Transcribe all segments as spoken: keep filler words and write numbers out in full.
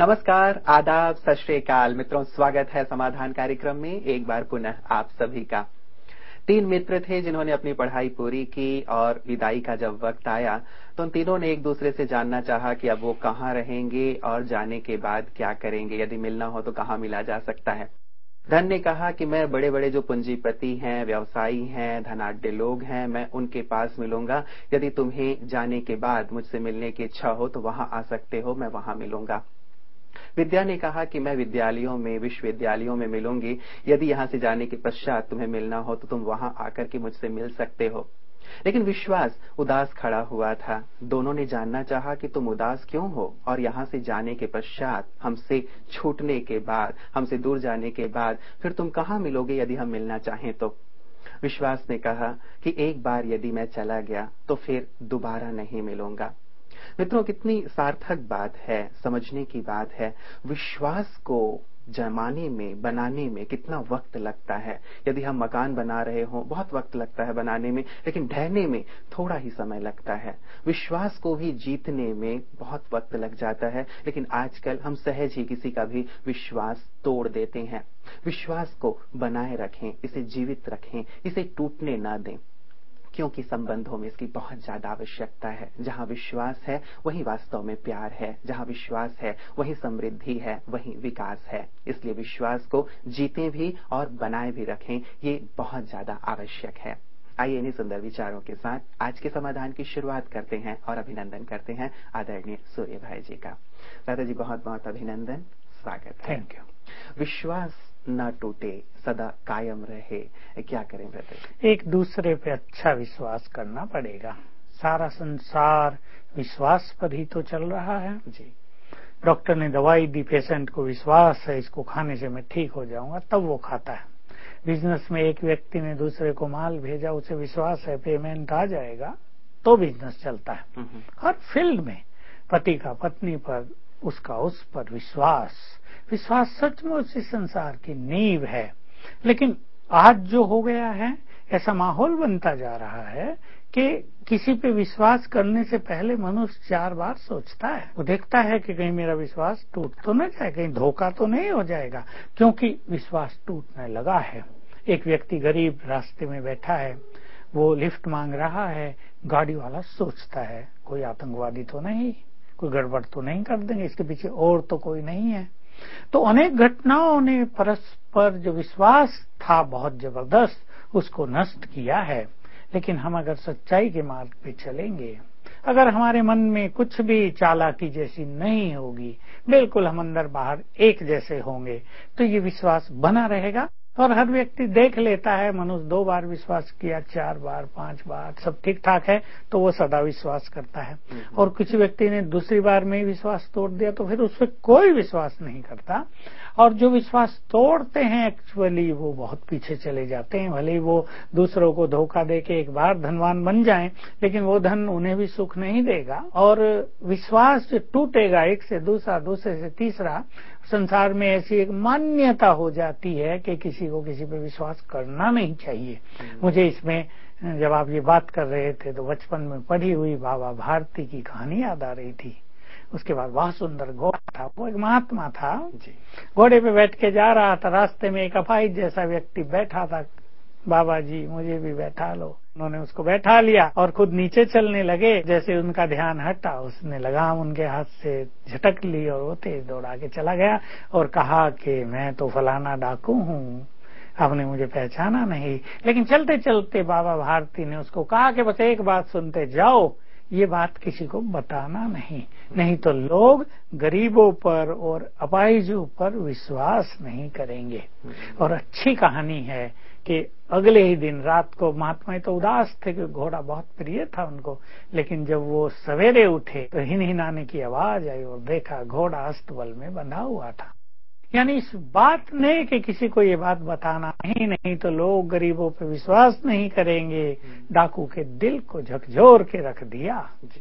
नमस्कार, आदाब, सत श्री अकाल मित्रों, स्वागत है समाधान कार्यक्रम में एक बार पुनः आप सभी का। तीन मित्र थे जिन्होंने अपनी पढ़ाई पूरी की और विदाई का जब वक्त आया तो उन तीनों ने एक दूसरे से जानना चाहा कि अब वो कहाँ रहेंगे और जाने के बाद क्या करेंगे। यदि मिलना हो तो कहाँ मिला जा सकता है। धन ने कहा कि मैं बड़े बड़े जो पूंजीपति हैं, व्यवसायी हैं, धनाढ्य लोग हैं, मैं उनके पास मिलूंगा। यदि तुम्हें जाने के बाद मुझसे मिलने की इच्छा हो तो वहां आ सकते हो, मैं वहां मिलूंगा। विद्या ने कहा कि मैं विद्यालयों में, विश्वविद्यालयों में मिलूंगी। यदि यहां से जाने के पश्चात तुम्हें मिलना हो तो तुम वहां आकर के मुझसे मिल सकते हो। लेकिन विश्वास उदास खड़ा हुआ था। दोनों ने जानना चाहा कि तुम उदास क्यों हो और यहां से जाने के पश्चात, हमसे छूटने के बाद, हमसे दूर जाने के बाद फिर तुम कहां मिलोगे यदि हम मिलना चाहें तो। विश्वास ने कहा कि एक बार यदि मैं चला गया तो फिर दोबारा नहीं मिलूंगा। मित्रों, कितनी सार्थक बात है, समझने की बात है। विश्वास को जमाने में, बनाने में कितना वक्त लगता है। यदि हम मकान बना रहे हों, बहुत वक्त लगता है बनाने में, लेकिन ढहने में थोड़ा ही समय लगता है। विश्वास को भी जीतने में बहुत वक्त लग जाता है, लेकिन आजकल हम सहज ही किसी का भी विश्वास तोड़ देते हैं। विश्वास को बनाए रखें, इसे जीवित रखें, इसे टूटने ना दें, क्योंकि संबंधों में इसकी बहुत ज्यादा आवश्यकता है। जहां विश्वास है वहीं वास्तव में प्यार है, जहां विश्वास है वहीं समृद्धि है, वहीं विकास है। इसलिए विश्वास को जीते भी और बनाए भी रखें, ये बहुत ज्यादा आवश्यक है। आइए इन्हीं सुंदर विचारों के साथ आज के समाधान की शुरुआत करते हैं और अभिनंदन करते हैं आदरणीय सूर्य भाई जी का। दादा जी, बहुत बहुत अभिनंदन, स्वागत है। Thank you. विश्वास न टूटे, सदा कायम रहे, क्या करें ब्रदर? एक दूसरे पे अच्छा विश्वास करना पड़ेगा। सारा संसार विश्वास पर ही तो चल रहा है जी। डॉक्टर ने दवाई दी, पेशेंट को विश्वास है इसको खाने से मैं ठीक हो जाऊंगा, तब वो खाता है। बिजनेस में एक व्यक्ति ने दूसरे को माल भेजा, उसे विश्वास है पेमेंट आ जाएगा, तो बिजनेस चलता है। हर फील्ड में पति का पत्नी पर, उसका उस पर विश्वास विश्वास सचमुच इस संसार की नींव है। लेकिन आज जो हो गया है, ऐसा माहौल बनता जा रहा है कि किसी पे विश्वास करने से पहले मनुष्य चार बार सोचता है। वो देखता है कि कहीं मेरा विश्वास टूट तो न जाए, कहीं धोखा तो नहीं हो जाएगा, क्योंकि विश्वास टूटने लगा है। एक व्यक्ति गरीब रास्ते में बैठा है, वो लिफ्ट मांग रहा है। गाड़ी वाला सोचता है कोई आतंकवादी तो नहीं, कोई गड़बड़ तो नहीं कर देंगे, इसके पीछे और तो कोई नहीं है। तो अनेक घटनाओं ने परस्पर जो विश्वास था बहुत जबरदस्त, उसको नष्ट किया है। लेकिन हम अगर सच्चाई के मार्ग पे चलेंगे, अगर हमारे मन में कुछ भी चालाकी जैसी नहीं होगी, बिल्कुल हम अंदर बाहर एक जैसे होंगे, तो ये विश्वास बना रहेगा। और हर व्यक्ति देख लेता है, मनुष्य दो बार विश्वास किया, चार बार, पांच बार, सब ठीक ठाक है तो वो सदा विश्वास करता है। और कुछ व्यक्ति ने दूसरी बार में ही विश्वास तोड़ दिया तो फिर उस पर कोई विश्वास नहीं करता। और जो विश्वास तोड़ते हैं एक्चुअली वो बहुत पीछे चले जाते हैं। भले ही वो दूसरों को धोखा दे के एक बार धनवान बन जाएं, लेकिन वो धन उन्हें भी सुख नहीं देगा। और विश्वास जो टूटेगा, एक से दूसरा, दूसरे से तीसरा, संसार में ऐसी एक मान्यता हो जाती है कि किसी को किसी पे विश्वास करना नहीं चाहिए। मुझे इसमें जब आप ये बात कर रहे थे तो बचपन में पढ़ी हुई बाबा भारती की कहानी याद आ रही थी। उसके बाद बहुत सुंदर घोड़ा था, वो एक महात्मा था, घोड़े पे बैठ के जा रहा था। रास्ते में एक अपाहिज जैसा व्यक्ति बैठा था। बाबा जी मुझे भी बैठा लो। उन्होंने उसको बैठा लिया और खुद नीचे चलने लगे। जैसे उनका ध्यान हटा, उसने लगाम उनके हाथ से झटक ली और वो तेज दौड़ा के चला गया और कहा कि मैं तो फलाना डाकू हूँ, आपने मुझे पहचाना नहीं। लेकिन चलते चलते बाबा भारती ने उसको कहा कि बस एक बात सुनते जाओ, ये बात किसी को बताना नहीं, नहीं तो लोग गरीबों पर और अपाहिजों पर विश्वास नहीं करेंगे। और अच्छी कहानी है कि अगले ही दिन रात को महात्मा तो उदास थे कि घोड़ा बहुत प्रिय था उनको, लेकिन जब वो सवेरे उठे तो हिन हिनाने की आवाज आई और देखा घोड़ा अस्तबल में बंधा हुआ था। यानी इस बात ने कि किसी को ये बात बताना ही नहीं तो लोग गरीबों पे विश्वास नहीं करेंगे, डाकू के दिल को झकझोर के रख दिया।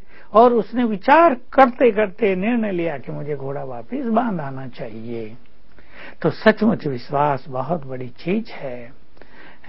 और उसने विचार करते करते निर्णय लिया कि मुझे घोड़ा वापस बांध आना चाहिए। तो सचमुच विश्वास बहुत बड़ी चीज है।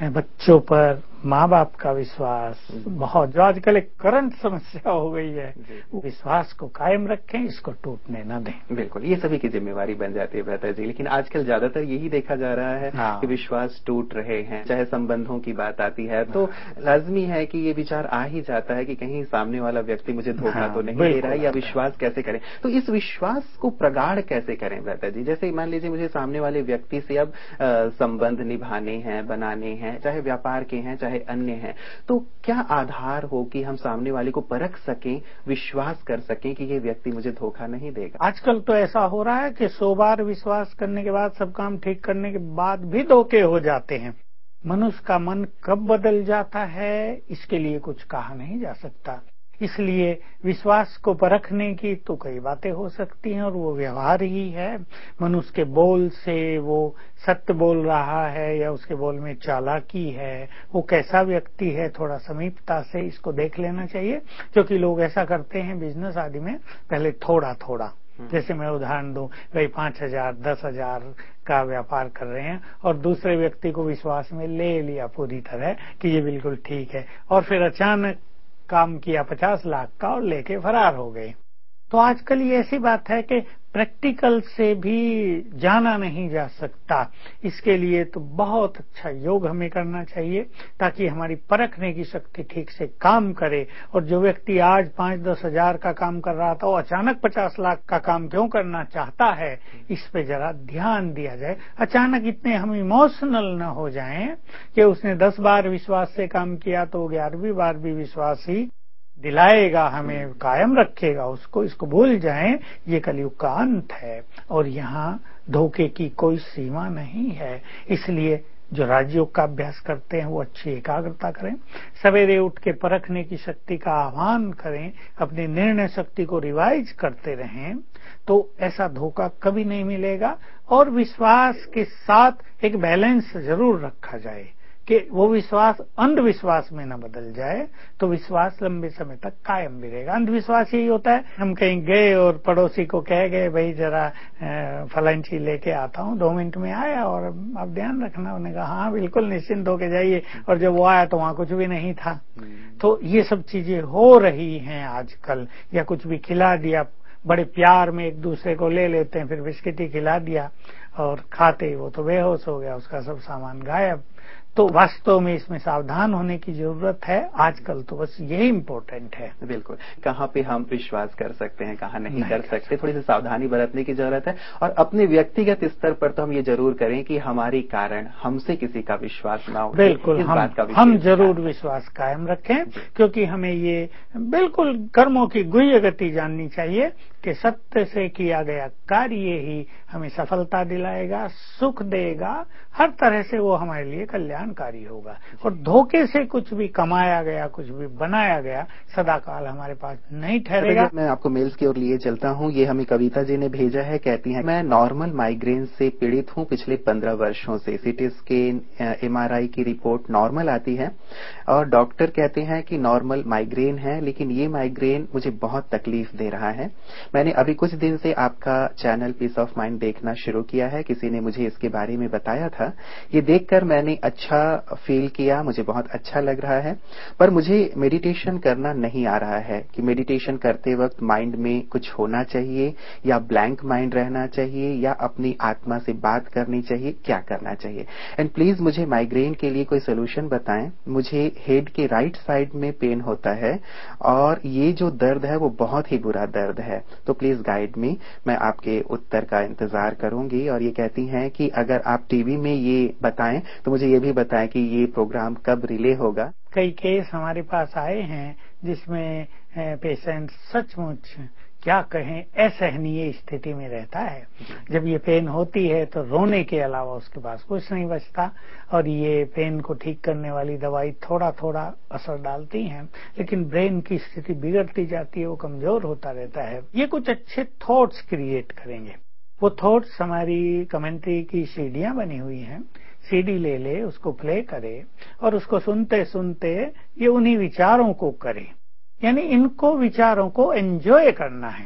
बच्चों पर माँ बाप का विश्वास, बहुत जो आजकल एक करंट समस्या हो गई है, विश्वास को कायम रखें, इसको टूटने न दें। बिल्कुल, ये सभी की जिम्मेवारी बन जाती है भ्राता जी, लेकिन आजकल ज्यादातर यही देखा जा रहा है हाँ। कि विश्वास टूट रहे हैं। चाहे संबंधों की बात आती है तो लाजमी है कि ये विचार आ ही जाता है कि कहीं सामने वाला व्यक्ति मुझे धोखा हाँ, तो नहीं दे रहा है, या विश्वास कैसे करें। तो इस विश्वास को प्रगाढ़ कैसे करें भ्राता जी? जैसे मान लीजिए मुझे सामने वाले व्यक्ति से अब संबंध निभाने हैं, बनाने हैं, चाहे व्यापार के हैं चाहे अन्य हैं, तो क्या आधार हो कि हम सामने वाले को परख सकें, विश्वास कर सकें कि ये व्यक्ति मुझे धोखा नहीं देगा? आजकल तो ऐसा हो रहा है कि सौ बार विश्वास करने के बाद, सब काम ठीक करने के बाद भी धोखे हो जाते हैं। मनुष्य का मन कब बदल जाता है, इसके लिए कुछ कहा नहीं जा सकता। इसलिए विश्वास को परखने की तो कई बातें हो सकती हैं, और वो व्यवहार ही है। मनुष्य के बोल से वो सत्य बोल रहा है या उसके बोल में चालाकी है, वो कैसा व्यक्ति है, थोड़ा समीपता से इसको देख लेना चाहिए। क्योंकि लोग ऐसा करते हैं बिजनेस आदि में, पहले थोड़ा थोड़ा, जैसे मैं उदाहरण दूं, भाई पांच हजार दस हजार का व्यापार कर रहे हैं और दूसरे व्यक्ति को विश्वास में ले लिया पूरी तरह कि ये बिल्कुल ठीक है, और फिर अचानक काम किया पचास लाख का और लेके फरार हो गए। तो आजकल ये ऐसी बात है कि प्रैक्टिकल से भी जाना नहीं जा सकता। इसके लिए तो बहुत अच्छा योग हमें करना चाहिए, ताकि हमारी परखने की शक्ति ठीक से काम करे। और जो व्यक्ति आज पांच दस हजार का काम कर रहा था, वो अचानक पचास लाख का काम क्यों करना चाहता है, इस पे जरा ध्यान दिया जाए। अचानक इतने हम इमोशनल न हो जाएं कि उसने दस बार विश्वास से काम किया तो ग्यारहवीं बार भी विश्वास ही दिलाएगा, हमें कायम रखेगा उसको। इसको भूल जाएं, ये कलयुग का अंत है और यहाँ धोखे की कोई सीमा नहीं है। इसलिए जो राजयोग का अभ्यास करते हैं वो अच्छी एकाग्रता करें, सवेरे उठ के परखने की शक्ति का आह्वान करें, अपनी निर्णय शक्ति को रिवाइज करते रहें, तो ऐसा धोखा कभी नहीं मिलेगा। और विश्वास के साथ एक बैलेंस जरूर रखा जाए कि वो विश्वास अंधविश्वास में न बदल जाए, तो विश्वास लंबे समय तक कायम भी रहेगा। अंधविश्वास यही होता है, हम कहीं गए और पड़ोसी को कह गए भाई जरा फलानी चीज लेके आता हूँ, दो मिनट में आया और आप ध्यान रखना। उन्होंने कहा हाँ बिल्कुल निश्चिंत होके जाइए, और जब वो आया तो वहां कुछ भी नहीं था। तो ये सब चीजें हो रही हैं आजकल। या कुछ भी खिला दिया, बड़े प्यार में एक दूसरे को ले लेते हैं, फिर बिस्किट ही खिला दिया और खाते ही वो तो बेहोश हो गया, उसका सब सामान गायब। तो वास्तव में इसमें सावधान होने की जरूरत है। आजकल तो बस यही इम्पोर्टेंट है। बिल्कुल, कहाँ पे हम विश्वास कर सकते हैं, कहाँ नहीं, नहीं कर सकते, थोड़ी सी सावधानी बरतने की जरूरत है। और अपने व्यक्तिगत स्तर पर तो हम ये जरूर करें कि हमारे कारण हमसे किसी का विश्वास ना हो। बिल्कुल, इस हम बात का हम जरूर विश्वास कायम रखें, क्योंकि हमें ये बिल्कुल कर्मों की गुह्य गति जाननी चाहिए कि सत्य से किया गया कार्य ही हमें सफलता दिलाएगा, सुख देगा, हर तरह से वो हमारे लिए कल्याणकारी होगा। और धोखे से कुछ भी कमाया गया, कुछ भी बनाया गया, सदाकाल हमारे पास नहीं ठहरेगा। मैं आपको मेल्स की ओर लिए चलता हूँ। ये हमें कविता जी ने भेजा है, कहती हैं मैं नॉर्मल माइग्रेन से पीड़ित हूँ पिछले पंद्रह वर्षों से। सीटी स्कैन, एमआरआई की रिपोर्ट नॉर्मल आती है और डॉक्टर कहते हैं कि नॉर्मल माइग्रेन है, लेकिन ये माइग्रेन मुझे बहुत तकलीफ दे रहा है। मैंने अभी कुछ दिन से आपका चैनल पीस ऑफ माइंड देखना शुरू किया है, किसी ने मुझे इसके बारे में बताया था। ये देखकर मैंने अच्छा फील किया, मुझे बहुत अच्छा लग रहा है। पर मुझे मेडिटेशन करना नहीं आ रहा है कि मेडिटेशन करते वक्त माइंड में कुछ होना चाहिए या ब्लैंक माइंड रहना चाहिए या अपनी आत्मा से बात करनी चाहिए, क्या करना चाहिए। एंड प्लीज मुझे माइग्रेन के लिए कोई सोल्यूशन बताएं। मुझे हेड के राइट साइड में पेन होता है और ये जो दर्द है वो बहुत ही बुरा दर्द है, तो प्लीज गाइड मी। मैं आपके उत्तर का इंतजार करूंगी। और ये कहती हैं कि अगर आप टीवी में ये बताएं तो मुझे ये भी बताएं कि ये प्रोग्राम कब रिले होगा। कई केस हमारे पास आए हैं जिसमें पेशेंट सचमुच क्या कहें असहनीय स्थिति में रहता है। जब ये पेन होती है तो रोने के अलावा उसके पास कुछ नहीं बचता, और ये पेन को ठीक करने वाली दवाई थोड़ा थोड़ा असर डालती हैं, लेकिन ब्रेन की स्थिति बिगड़ती जाती है, वो कमजोर होता रहता है। ये कुछ अच्छे थॉट्स क्रिएट करेंगे। वो थॉट्स हमारी कमेंट्री की सीडियां बनी हुई हैं, सीडी ले ले, उसको प्ले करे और उसको सुनते सुनते ये उन्हीं विचारों को करे। यानी इनको विचारों को एंजॉय करना है।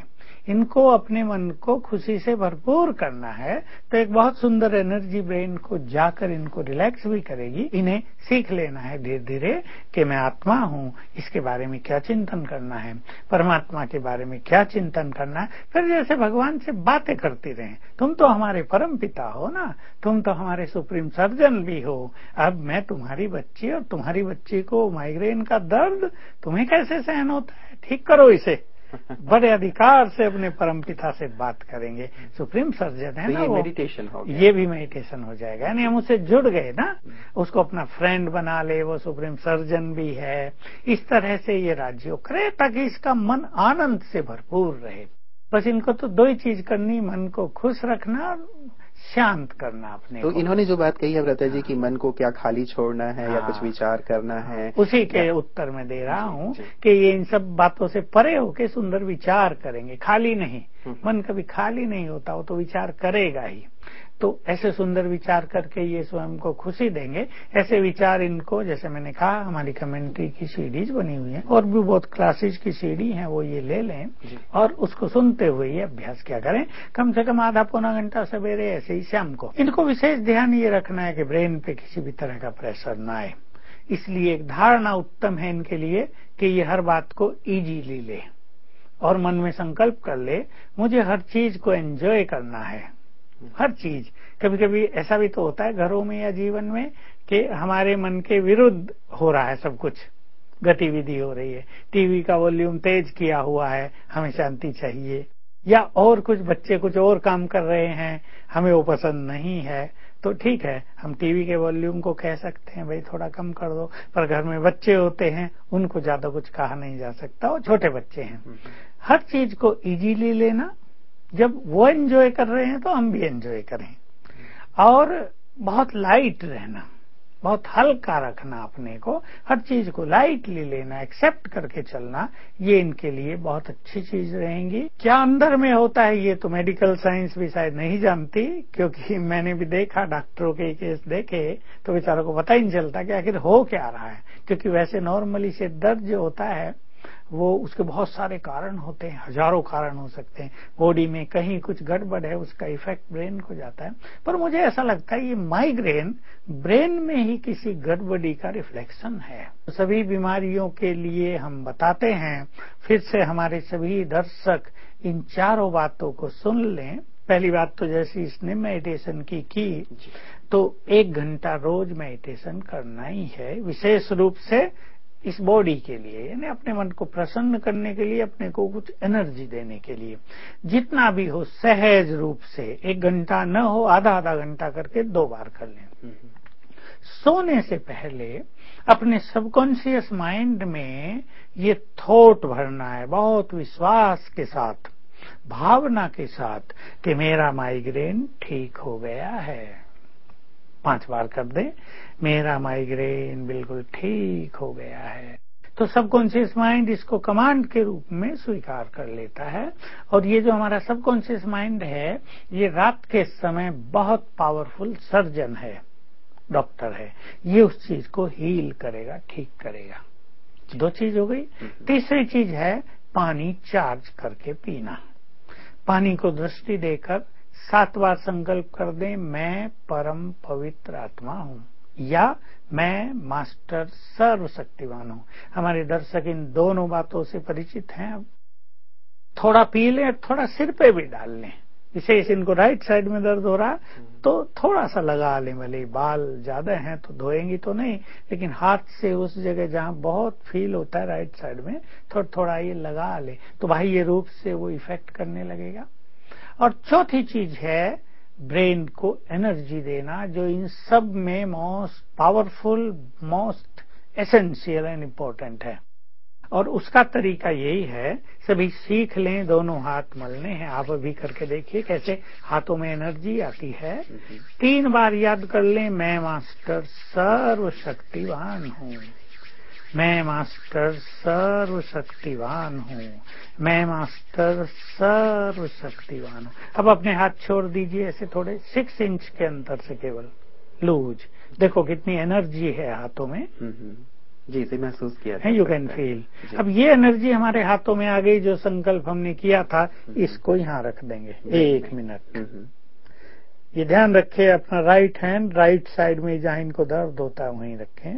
इनको अपने मन को खुशी से भरपूर करना है तो एक बहुत सुंदर एनर्जी ब्रेन को जाकर इनको रिलैक्स भी करेगी। इन्हें सीख लेना है धीरे धीरे कि मैं आत्मा हूँ, इसके बारे में क्या चिंतन करना है, परमात्मा के बारे में क्या चिंतन करना है। फिर जैसे भगवान से बातें करती रहें, तुम तो हमारे परम पिता हो ना, तुम तो हमारे सुप्रीम सर्जन भी हो, अब मैं तुम्हारी बच्ची और तुम्हारी बच्ची को माइग्रेन का दर्द तुम्हें कैसे सहन होता है, ठीक करो इसे। बड़े अधिकार से अपने परम पिता से बात करेंगे, सुप्रीम सर्जन है तो ना ये वो, मेडिटेशन हो गया। ये भी मेडिटेशन हो जाएगा। यानी हम उससे जुड़ गए ना, उसको अपना फ्रेंड बना ले, वो सुप्रीम सर्जन भी है। इस तरह से ये राज्य करे ताकि इसका मन आनंद से भरपूर रहे। बस इनको तो दो ही चीज करनी, मन को खुश रखना, शांत करना अपने तो को। इन्होंने जो बात कही है व्रता जी कि मन को क्या खाली छोड़ना है, हाँ, या कुछ विचार करना, हाँ, है, उसी के उत्तर में दे रहा हूँ कि ये इन सब बातों से परे होके सुंदर विचार करेंगे, खाली नहीं। मन कभी खाली नहीं होता, वो तो विचार करेगा ही। तो ऐसे सुंदर विचार करके ये स्वयं को खुशी देंगे। ऐसे विचार इनको, जैसे मैंने कहा, हमारी कमेंट्री की सीडीज बनी हुई है और भी बहुत क्लासेज की सीडी है, वो ये ले लें और उसको सुनते हुए ये अभ्यास क्या करें, कम से कम आधा पौना घंटा सवेरे, ऐसे ही शाम को। इनको विशेष ध्यान ये रखना है कि ब्रेन पे किसी भी तरह का प्रेशर ना आए। इसलिए एक धारणा उत्तम है इनके लिए कि ये हर बात को इजीली ले और मन में संकल्प कर ले, मुझे हर चीज को एंजॉय करना है। हर चीज, कभी कभी ऐसा भी तो होता है घरों में या जीवन में कि हमारे मन के विरुद्ध हो रहा है, सब कुछ गतिविधि हो रही है, टीवी का वॉल्यूम तेज किया हुआ है, हमें शांति चाहिए, या और कुछ बच्चे कुछ और काम कर रहे हैं, हमें वो पसंद नहीं है। तो ठीक है, हम टीवी के वॉल्यूम को कह सकते हैं भाई थोड़ा कम कर दो, पर घर में बच्चे होते हैं, उनको ज्यादा कुछ कहा नहीं जा सकता, वो छोटे बच्चे हैं। हर चीज को इजीली लेना, जब वो एंजॉय कर रहे हैं तो हम भी एंजॉय करें, और बहुत लाइट रहना, बहुत हल्का रखना अपने को, हर चीज को लाइटली लेना, एक्सेप्ट करके चलना, ये इनके लिए बहुत अच्छी चीज रहेंगी। क्या अंदर में होता है ये तो मेडिकल साइंस भी शायद नहीं जानती, क्योंकि मैंने भी देखा, डॉक्टरों के केस देखे तो बेचारों को पता ही नहीं चलता कि आखिर हो क्या रहा है। क्योंकि वैसे नॉर्मली से दर्द जो होता है वो उसके बहुत सारे कारण होते हैं, हजारों कारण हो सकते हैं, बॉडी में कहीं कुछ गड़बड़ है, उसका इफेक्ट ब्रेन को जाता है। पर मुझे ऐसा लगता है ये माइग्रेन ब्रेन में ही किसी गड़बड़ी का रिफ्लेक्शन है। सभी बीमारियों के लिए हम बताते हैं, फिर से हमारे सभी दर्शक इन चारों बातों को सुन लें। पहली बात तो जैसे इसने मेडिटेशन की की तो एक घंटा रोज मेडिटेशन करना ही है, विशेष रूप से इस बॉडी के लिए, यानी अपने मन को प्रसन्न करने के लिए, अपने को कुछ एनर्जी देने के लिए। जितना भी हो सहज रूप से, एक घंटा न हो आधा आधा घंटा करके दो बार कर लें। सोने से पहले अपने सबकॉन्शियस माइंड में ये थॉट भरना है, बहुत विश्वास के साथ, भावना के साथ, कि मेरा माइग्रेन ठीक हो गया है। पांच बार कर दें, मेरा माइग्रेन बिल्कुल ठीक हो गया है। तो सबकॉन्शियस माइंड इसको कमांड के रूप में स्वीकार कर लेता है। और ये जो हमारा सबकॉन्शियस माइंड है, ये रात के समय बहुत पावरफुल सर्जन है, डॉक्टर है, ये उस चीज को हील करेगा, ठीक करेगा। दो चीज हो गई। तीसरी चीज है पानी चार्ज करके पीना। पानी को दृष्टि देकर सात बार संकल्प कर दें, मैं परम पवित्र आत्मा हूँ, या मैं मास्टर सर्वशक्तिवान हूँ। हमारे दर्शक इन दोनों बातों से परिचित हैं। अब थोड़ा पी लें, थोड़ा सिर पे भी डाल लें, विशेष इनको राइट साइड में दर्द हो रहा तो थोड़ा सा लगा लें, भले बाल ज्यादा हैं तो धोएंगी तो नहीं, लेकिन हाथ से उस जगह जहां बहुत फील होता है राइट साइड में, थोड़ा थोड़ा ये लगा ले, तो बाह्य रूप से वो इफेक्ट करने लगेगा। और चौथी चीज है ब्रेन को एनर्जी देना, जो इन सब में most powerful, most essential and important है। और उसका तरीका यही है, सभी सीख लें, दोनों हाथ मलने हैं। आप अभी करके देखिए कैसे हाथों में एनर्जी आती है। तीन बार याद कर लें, मैं मास्टर सर्वशक्तिवान हूँ, मैं मास्टर सर्वशक्तिवान हूँ, मैं मास्टर सर्वशक्तिवान हूँ। अब अपने हाथ छोड़ दीजिए, ऐसे थोड़े सिक्स इंच के अंतर से केवल लूज। देखो कितनी एनर्जी है हाथों में। जी, इसे महसूस किया है, यू कैन फील। अब ये एनर्जी हमारे हाथों में आ गई, जो संकल्प हमने किया था इसको यहाँ रख देंगे एक मिनट। ये ध्यान रखें, अपना राइट हैंड राइट साइड में जहाँ इनको दर्द होता है वहीं रखें,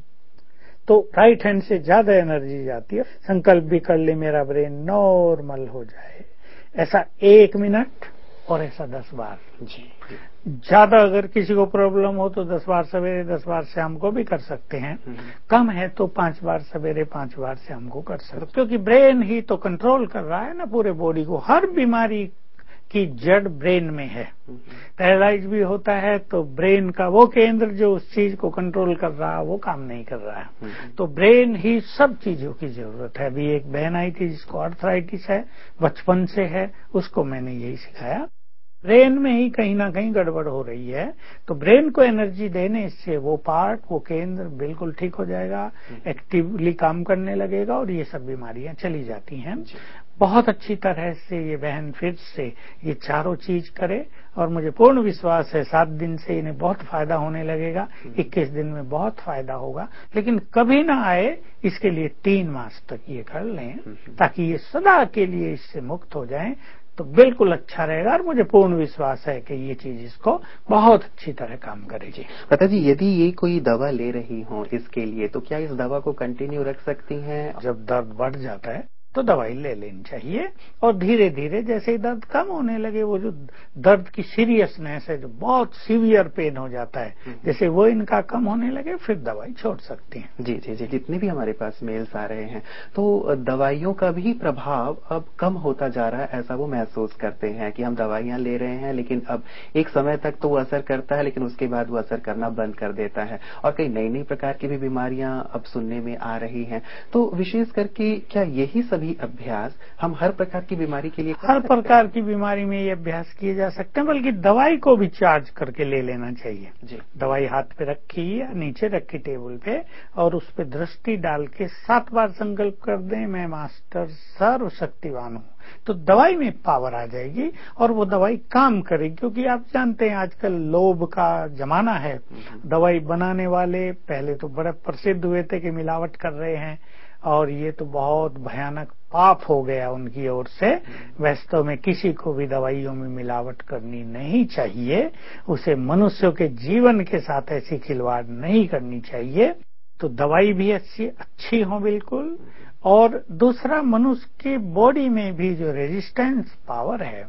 तो राइट हैंड से ज्यादा एनर्जी जाती है। संकल्प भी कर ले मेरा ब्रेन नॉर्मल हो जाए, ऐसा एक मिनट और ऐसा दस बार। जी, ज्यादा अगर किसी को प्रॉब्लम हो तो दस बार सवेरे दस बार शाम को भी कर सकते हैं, कम है तो पांच बार सवेरे पांच बार शाम को कर सकते हैं, क्योंकि ब्रेन ही तो कंट्रोल कर रहा है ना पूरे बॉडी को। हर बीमारी की जड़ ब्रेन में है। पैरालाइज भी होता है तो ब्रेन का वो केंद्र जो उस चीज को कंट्रोल कर रहा है वो काम नहीं कर रहा है, तो ब्रेन ही सब चीजों की जरूरत है। अभी एक बहन आई थी जिसको अर्थराइटिस है, बचपन से है, उसको मैंने यही सिखाया, ब्रेन में ही कहीं ना कहीं गड़बड़ हो रही है, तो ब्रेन को एनर्जी देने से वो पार्ट वो केंद्र बिल्कुल ठीक हो जाएगा, एक्टिवली काम करने लगेगा और ये सब बीमारियां चली जाती हैं। बहुत अच्छी तरह से ये बहन फिर से ये चारों चीज करे और मुझे पूर्ण विश्वास है सात दिन से इन्हें बहुत फायदा होने लगेगा, इक्कीस दिन में बहुत फायदा होगा। लेकिन कभी ना आए इसके लिए तीन मास तक ये कर लें ताकि ये सदा के लिए इससे मुक्त हो जाएं, तो बिल्कुल अच्छा रहेगा। और मुझे पूर्ण विश्वास है कि ये चीज इसको बहुत अच्छी तरह काम करेगी। पता जी, यदि ये कोई दवा ले रही हो इसके लिए, तो क्या इस दवा को कंटिन्यू रख सकती हैं? जब दर्द बढ़ जाता है तो दवाई ले लेनी चाहिए और धीरे धीरे जैसे ही दर्द कम होने लगे, वो जो दर्द की सीरियसनेस है, जो बहुत सीवियर पेन हो जाता है, जैसे वो इनका कम होने लगे फिर दवाई छोड़ सकती हैं। जी जी जी, जितने भी हमारे पास मेल्स आ रहे हैं, तो दवाइयों का भी प्रभाव अब कम होता जा रहा है, ऐसा वो महसूस करते हैं कि हम दवाइयां ले रहे हैं लेकिन अब एक समय तक तो वो असर करता है लेकिन उसके बाद वो असर करना बंद कर देता है और कई नई नई प्रकार की भी बीमारियां अब सुनने में आ रही हैं। तो विशेष करके क्या यही सभी अभ्यास हम हर प्रकार की बीमारी के लिए हर प्रकार की बीमारी में ये अभ्यास किए जा सकते हैं, बल्कि दवाई को भी चार्ज करके ले लेना चाहिए। जी। दवाई हाथ पे रखी या नीचे रखी टेबल पे और उस पे दृष्टि डाल के सात बार संकल्प कर दें, मैं मास्टर सर्वशक्तिवान हूँ, तो दवाई में पावर आ जाएगी और वो दवाई काम करेगी। क्योंकि आप जानते हैं आजकल लोभ का जमाना है, दवाई बनाने वाले पहले तो बड़े प्रसिद्ध हुए थे कि मिलावट कर रहे हैं और ये तो बहुत भयानक पाप हो गया उनकी ओर से। वास्तव में किसी को भी दवाइयों में मिलावट करनी नहीं चाहिए, उसे मनुष्यों के जीवन के साथ ऐसी खिलवाड़ नहीं करनी चाहिए। तो दवाई भी अच्छी अच्छी हो बिल्कुल, और दूसरा मनुष्य के बॉडी में भी जो रेजिस्टेंस पावर है,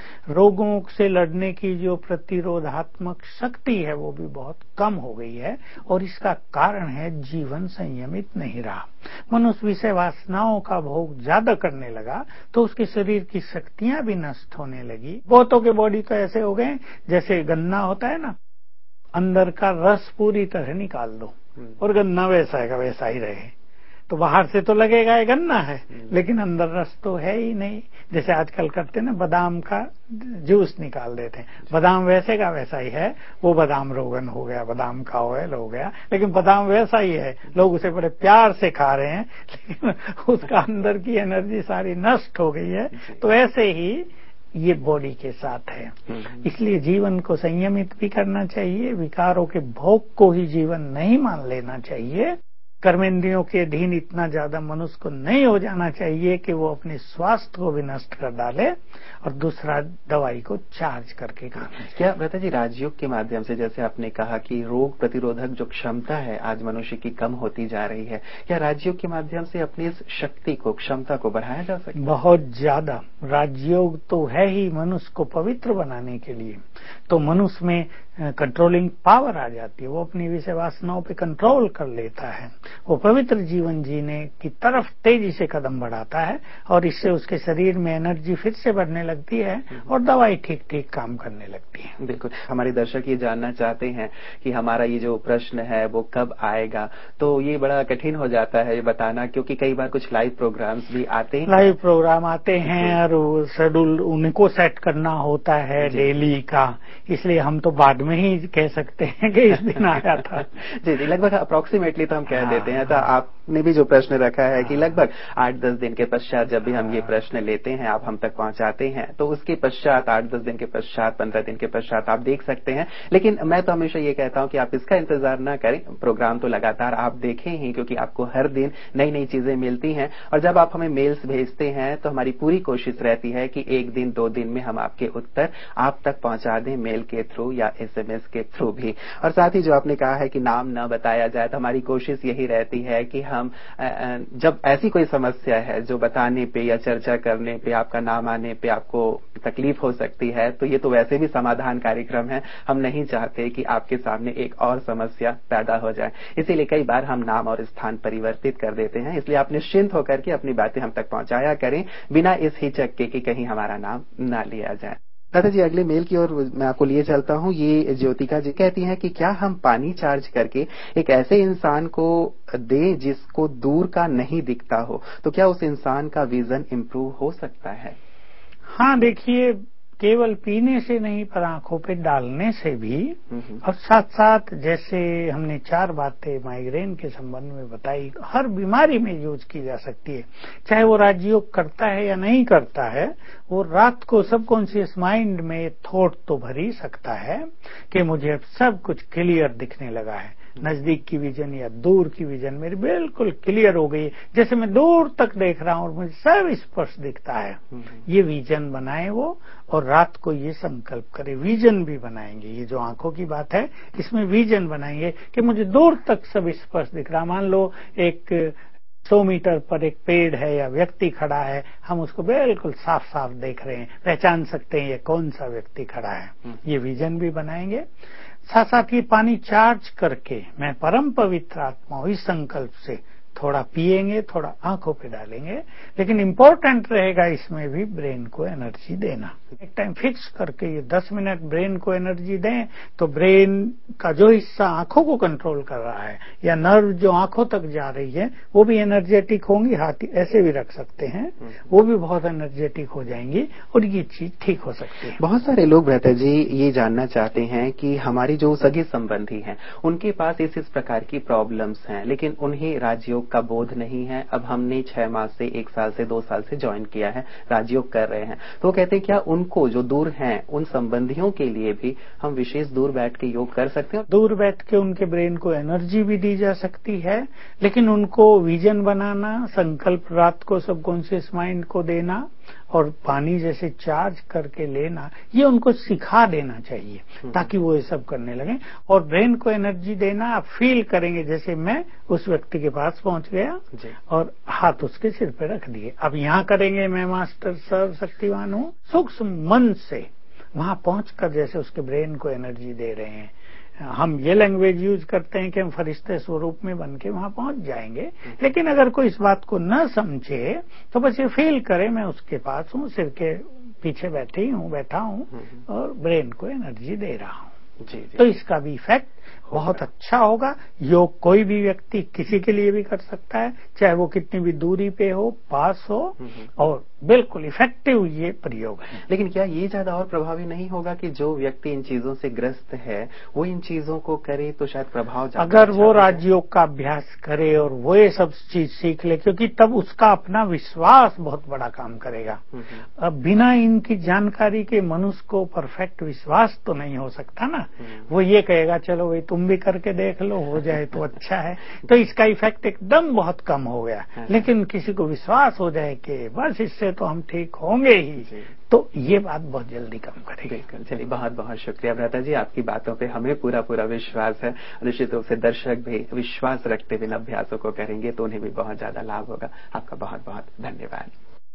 रोगों से लड़ने की जो प्रतिरोधात्मक शक्ति है वो भी बहुत कम हो गई है और इसका कारण है जीवन संयमित नहीं रहा। मनुष्य विषय वासनाओं का भोग ज्यादा करने लगा तो उसके शरीर की शक्तियां भी नष्ट होने लगी। बहुतों के बॉडी तो ऐसे हो गए जैसे गन्ना होता है ना, अंदर का रस पूरी तरह निकाल दो और गन्ना वैसा का वैसा ही रहे, तो बाहर से तो लगेगा ये गन्ना है लेकिन अंदर रस तो है ही नहीं। जैसे आजकल करते हैं ना, बादाम का जूस निकाल देते हैं, बादाम वैसे का वैसा ही है, वो बादाम रोगन हो गया, बादाम का ऑयल हो गया, लेकिन बादाम वैसा ही है, लोग उसे बड़े प्यार से खा रहे हैं लेकिन उसका अंदर की एनर्जी सारी नष्ट हो गई है। तो ऐसे ही ये बॉडी के साथ है, इसलिए जीवन को संयमित भी करना चाहिए, विकारों के भोग को ही जीवन नहीं मान लेना चाहिए, कर्मेंद्रियों के अधीन इतना ज्यादा मनुष्य को नहीं हो जाना चाहिए कि वो अपने स्वास्थ्य को भी नष्ट कर डाले, और दूसरा दवाई को चार्ज करके खाना चाहिए। क्या भ्राता जी, राजयोग के माध्यम से, जैसे आपने कहा कि रोग प्रतिरोधक जो क्षमता है आज मनुष्य की कम होती जा रही है, क्या राजयोग के माध्यम से अपनी इस शक्ति को, क्षमता को बढ़ाया जा सकता है? बहुत ज्यादा। राजयोग तो है ही मनुष्य को पवित्र बनाने के लिए, तो मनुष्य में कंट्रोलिंग पावर आ जाती है, वो अपनी विषय वासनाओं पे कंट्रोल कर लेता है, वो पवित्र जीवन जीने की तरफ तेजी से कदम बढ़ाता है और इससे उसके शरीर में एनर्जी फिर से बढ़ने लगती है और दवाई ठीक ठीक काम करने लगती है। बिल्कुल। हमारे दर्शक ये जानना चाहते हैं कि हमारा ये जो प्रश्न है वो कब आएगा, तो ये बड़ा कठिन हो जाता है ये बताना, क्योंकि कई बार कुछ लाइव प्रोग्राम्स भी आते हैं। लाइव प्रोग्राम आते हैं और शेड्यूल उनको सेट करना होता है डेली का इसलिए हम तो बाद में ही कह सकते हैं कि इस दिन आया था। जी जी, लगभग अप्रोक्सीमेटली तो हम कह हाँ, देते हैं। तो हाँ, आपने भी जो प्रश्न रखा है कि हाँ, लगभग आठ दस दिन के पश्चात जब भी हम ये हाँ, प्रश्न लेते हैं, आप हम तक पहुंचाते हैं, तो उसके पश्चात आठ दस दिन के पश्चात, पंद्रह दिन के पश्चात आप देख सकते हैं। लेकिन मैं तो हमेशा ये कहता हूं कि आप इसका इंतजार ना करें, प्रोग्राम तो लगातार आप देखें ही, क्योंकि आपको हर दिन नई नई चीजें मिलती हैं। और जब आप हमें मेल्स भेजते हैं तो हमारी पूरी कोशिश रहती है कि एक दिन दो दिन में हम आपके उत्तर आप तक पहुंचा दें, मेल के थ्रू या एसएमएस के थ्रू भी। और साथ ही जो आपने कहा है कि नाम न बताया जाए, तो हमारी कोशिश यही रहती है कि हम जब ऐसी कोई समस्या है जो बताने पे या चर्चा करने पे, आपका नाम आने पे आपको तकलीफ हो सकती है, तो ये तो वैसे भी समाधान कार्यक्रम है, हम नहीं चाहते कि आपके सामने एक और समस्या पैदा हो जाए। इसीलिए कई बार हम नाम और स्थान परिवर्तित कर देते हैं। इसलिए आप निश्चिंत होकर के अपनी बातें हम तक पहुंचाया करें, बिना इस हिचक के कि कहीं हमारा नाम ना लिया जाए। दादा जी, अगले मेल की ओर मैं आपको लिए चलता हूं। ये ज्योतिका जी कहती हैं कि क्या हम पानी चार्ज करके एक ऐसे इंसान को दें जिसको दूर का नहीं दिखता हो, तो क्या उस इंसान का विजन इंप्रूव हो सकता है? हाँ, देखिए, केवल पीने से नहीं पर आंखों पे डालने से भी, और साथ साथ जैसे हमने चार बातें माइग्रेन के संबंध में बताई, हर बीमारी में यूज की जा सकती है। चाहे वो राजयोग करता है या नहीं करता है, वो रात को सबकॉन्शियस माइंड में थॉट तो भर ही सकता है कि मुझे अब सब कुछ क्लियर दिखने लगा है, नजदीक की विजन या दूर की विजन मेरी बिल्कुल क्लियर हो गई, जैसे मैं दूर तक देख रहा हूं और मुझे सब स्पष्ट दिखता है। ये विजन बनाए वो, और रात को ये संकल्प करे, विजन भी बनाएंगे। ये जो आंखों की बात है, इसमें विजन बनाएंगे कि मुझे दूर तक सब स्पष्ट दिख रहा। मान लो एक सौ मीटर पर एक पेड़ है या व्यक्ति खड़ा है, हम उसको बिल्कुल साफ साफ देख रहे हैं, पहचान सकते हैं ये कौन सा व्यक्ति खड़ा है। ये विजन भी बनाएंगे। साथ साथ ये पानी चार्ज करके मैं परम पवित्र आत्मा हूं, इस संकल्प से थोड़ा पिएंगे, थोड़ा आंखों पे डालेंगे। लेकिन इम्पोर्टेंट रहेगा इसमें भी ब्रेन को एनर्जी देना। एक टाइम फिक्स करके ये दस मिनट ब्रेन को एनर्जी दें, तो ब्रेन का जो हिस्सा आंखों को कंट्रोल कर रहा है या नर्व जो आंखों तक जा रही है, वो भी एनर्जेटिक होंगी। हाथ ऐसे भी रख सकते हैं, वो भी बहुत एनर्जेटिक हो जाएंगी और ये चीज ठीक हो सकती है। बहुत सारे लोग भ्राता जी ये जानना चाहते हैं कि हमारी जो सगे संबंधी हैं, उनके पास इस इस प्रकार की प्रॉब्लम्स हैं, लेकिन उन्हें राजयोग का बोध नहीं है। अब हमने छह मास से, एक साल से, दो साल से ज्वाइन किया है, राजयोग कर रहे हैं, तो वो कहते हैं क्या उनको जो दूर हैं उन संबंधियों के लिए भी हम विशेष दूर बैठ के योग कर सकते हैं? दूर बैठ के उनके ब्रेन को एनर्जी भी दी जा सकती है, लेकिन उनको विजन बनाना, संकल्प रात को सबकॉन्शियस माइंड को देना और पानी जैसे चार्ज करके लेना, ये उनको सिखा देना चाहिए ताकि वो ये सब करने लगे। और ब्रेन को एनर्जी देना, आप फील करेंगे जैसे मैं उस व्यक्ति के पास पहुंच गया और हाथ उसके सिर पे रख दिए। अब यहाँ करेंगे मैं मास्टर सर्वशक्तिवान हूँ, सूक्ष्म मन से वहां पहुंचकर जैसे उसके ब्रेन को एनर्जी दे रहे हैं। हम ये लैंग्वेज यूज करते हैं कि हम फरिश्ते स्वरूप में बन के वहां पहुंच जाएंगे, लेकिन अगर कोई इस बात को न समझे तो बस ये फील करे मैं उसके पास हूँ, सिर के पीछे बैठी हूँ, बैठा हूँ और ब्रेन को एनर्जी दे रहा हूँ। जी, जी। तो इसका भी इफेक्ट बहुत अच्छा होगा। योग कोई भी व्यक्ति किसी के लिए भी कर सकता है, चाहे वो कितनी भी दूरी पे हो, पास हो, और बिल्कुल इफेक्टिव ये प्रयोग है। लेकिन क्या ये ज्यादा और प्रभावी नहीं होगा कि जो व्यक्ति इन चीजों से ग्रस्त है वो इन चीजों को करे तो शायद प्रभाव ज्यादा? अगर वो राजयोग का अभ्यास करे और वो ये सब चीज सीख ले, क्योंकि तब उसका अपना विश्वास बहुत बड़ा काम करेगा। अब बिना इनकी जानकारी के मनुष्य को परफेक्ट विश्वास तो नहीं हो सकता ना। वो ये कहेगा चलो भाई तुम भी करके देख लो, हो जाए तो अच्छा है। तो इसका इफेक्ट एकदम बहुत कम हो गया। लेकिन किसी को विश्वास हो जाए कि बस इससे तो हम ठीक होंगे ही, तो ये बात बहुत जल्दी कम करेगी। बिल्कुल। चलिए, बहुत बहुत शुक्रिया भ्राता जी, आपकी बातों पे हमें पूरा पूरा विश्वास है। निश्चित रूप से दर्शक भी विश्वास रखते हुए अभ्यासों को करेंगे तो उन्हें भी बहुत ज्यादा लाभ होगा। आपका बहुत बहुत धन्यवाद।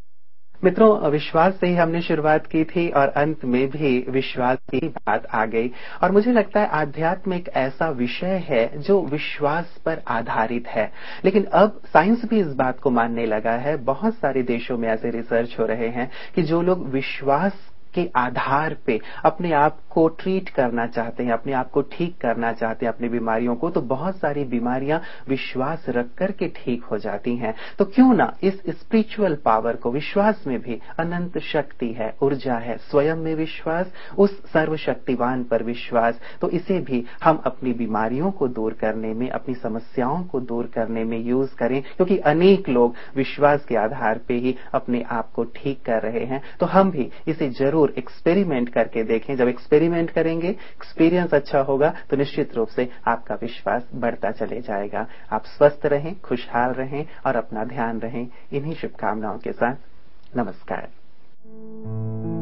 मित्रों, विश्वास से ही हमने शुरुआत की थी और अंत में भी विश्वास की बात आ गई। और मुझे लगता है आध्यात्म एक ऐसा विषय है जो विश्वास पर आधारित है, लेकिन अब साइंस भी इस बात को मानने लगा है। बहुत सारे देशों में ऐसे रिसर्च हो रहे हैं कि जो लोग विश्वास के आधार पे अपने आप को ट्रीट करना चाहते हैं, अपने आप को ठीक करना चाहते हैं, अपनी बीमारियों को, तो बहुत सारी बीमारियां विश्वास रख करके ठीक हो जाती हैं। तो क्यों ना इस स्पिरिचुअल पावर को, विश्वास में भी अनंत शक्ति है, ऊर्जा है, स्वयं में विश्वास, उस सर्वशक्तिवान पर विश्वास, तो इसे भी हम अपनी बीमारियों को दूर करने में, अपनी समस्याओं को दूर करने में यूज करें, क्योंकि अनेक लोग विश्वास के आधार पे ही अपने आप को ठीक कर रहे हैं। तो हम भी इसे जरूर एक्सपेरिमेंट करके देखें। जब एक्सपेरिमेंट करेंगे, एक्सपीरियंस अच्छा होगा, तो निश्चित रूप से आपका विश्वास बढ़ता चले जाएगा। आप स्वस्थ रहें, खुशहाल रहें और अपना ध्यान रहें। इन्हीं शुभकामनाओं के साथ नमस्कार।